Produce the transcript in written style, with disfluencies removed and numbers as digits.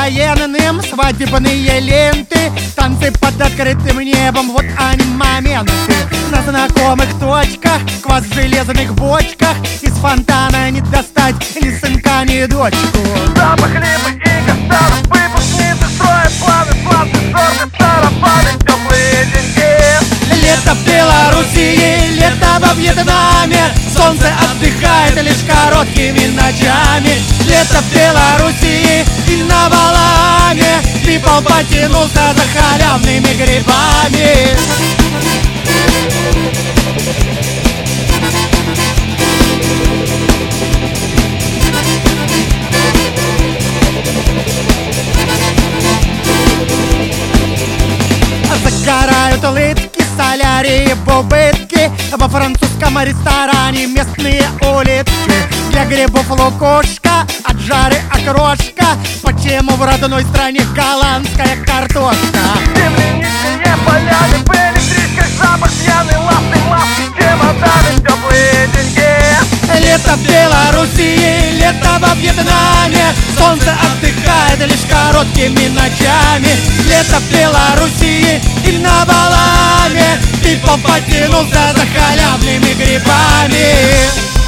военным, свадебные ленты, танцы под открытым небом, вот они моменты. На знакомых точках, квас в железных бочках, из фонтана не достать ни сынка, ни дочку. Запах хлеба и каштанов, выпускницы строят планы, славцы, сорты, сарафаны, теплые деньги. Лето в Белоруссии, лето во Вьетнаме, солнце отдыхает лишь короткими ночами. Лето в Белоруссии и на Валаме, People потянулся за халявными грибами. Загорают лытки, солярии, бубытки, во французском ресторане местные улитки. Для грибов лукошка, от жары окрошка, почему в родной стране голландская картошка? Земляничные поляны, в электричках запах пьяный, лавный маски, чемоданы, теплые деньги. Лето в Белоруссии, лето во Вьетнаме, солнце отдыхает лишь короткими ночами. Лето в Белоруссии и на Валаме, People потянулся за халявными грибами.